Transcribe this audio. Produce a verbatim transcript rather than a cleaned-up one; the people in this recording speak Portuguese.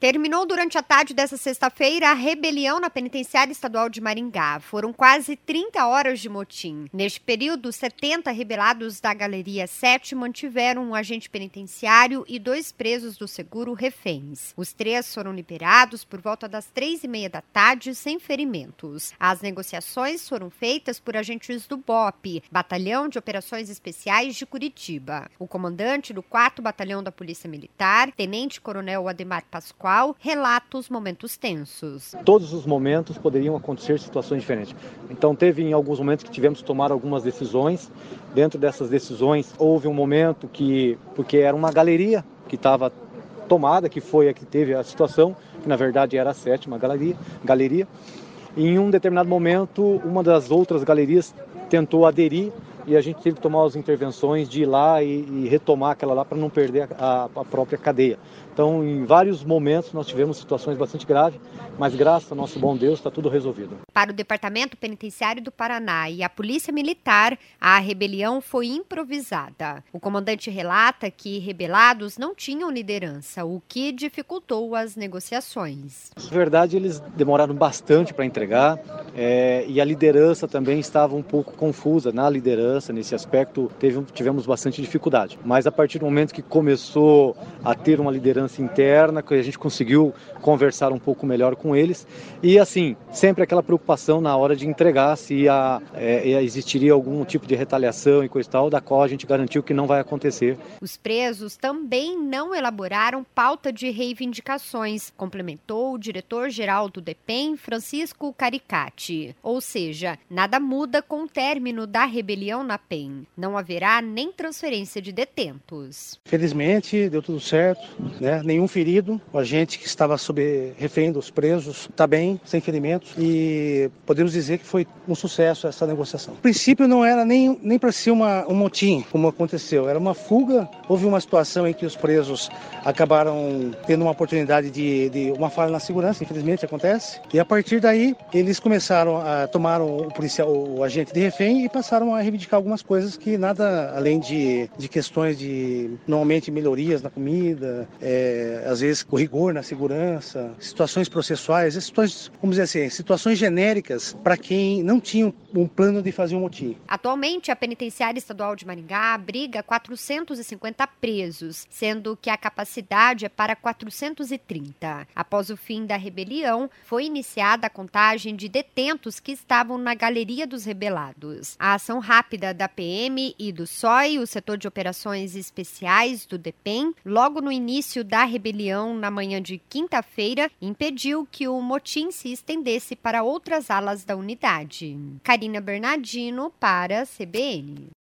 Terminou durante a tarde desta sexta-feira a rebelião na Penitenciária Estadual de Maringá. Foram quase trinta horas de motim. Neste período, setenta rebelados da Galeria sete mantiveram um agente penitenciário e dois presos do seguro reféns. Os três foram liberados por volta das três e meia da tarde, sem ferimentos. As negociações foram feitas por agentes do B O P, Batalhão de Operações Especiais de Curitiba. O comandante do quarto Batalhão da Polícia Militar, Tenente-Coronel Ademar Pascoal, relata os momentos tensos. Todos os momentos poderiam acontecer situações diferentes. Então teve em alguns momentos que tivemos que tomar algumas decisões. Dentro dessas decisões houve um momento que, porque era uma galeria que estava tomada, que foi a que teve a situação, que na verdade era a sétima galeria, galeria. E em um determinado momento, uma das outras galerias tentou aderir e a gente teve que tomar as intervenções de ir lá e, e retomar aquela lá para não perder a, a própria cadeia. Então, em vários momentos, nós tivemos situações bastante graves, mas graças ao nosso bom Deus, está tudo resolvido. Para o Departamento Penitenciário do Paraná e a Polícia Militar, a rebelião foi improvisada. O comandante relata que rebelados não tinham liderança, o que dificultou as negociações. Na verdade, eles demoraram bastante para entregar é, e a liderança também estava um pouco confusa. Na liderança, nesse aspecto, teve, tivemos bastante dificuldade. Mas a partir do momento que começou a ter uma liderança interna, que a gente conseguiu conversar um pouco melhor com eles e assim, sempre aquela preocupação na hora de entregar se a, é, existiria algum tipo de retaliação e coisa e tal, da qual a gente garantiu que não vai acontecer. Os presos também não elaboraram pauta de reivindicações, complementou o diretor-geral do DEPEN, Francisco Caricati. Ou seja, nada muda com o término da rebelião na P E M. Não haverá nem transferência de detentos. Felizmente, deu tudo certo, né? Nenhum ferido. O agente que estava sob refém dos presos está bem, sem ferimentos, e podemos dizer que foi um sucesso essa negociação. No princípio não era nem, nem para ser uma, um motim, como aconteceu, era uma fuga. Houve uma situação em que os presos acabaram tendo uma oportunidade de, de uma falha na segurança, infelizmente acontece, e a partir daí eles começaram a tomar o, policial, o agente de refém e passaram a reivindicar algumas coisas que nada além de, de questões de, normalmente, melhorias na comida, é, às vezes com rigor na segurança, situações processuais, situações, vamos dizer assim, situações genéricas para quem não tinha um plano de fazer um motim. Atualmente, a Penitenciária Estadual de Maringá abriga quatrocentos e cinquenta presos, sendo que a capacidade é para quatrocentos e trinta. Após o fim da rebelião, foi iniciada a contagem de detentos que estavam na Galeria dos Rebelados. A ação rápida da P M e do S O I, o Setor de Operações Especiais do DEPEN, logo no início da rebelião, na manhã de quinta-feira, impediu que o motim se estendesse para outras alas da unidade. Karina Bernardino para a C B N.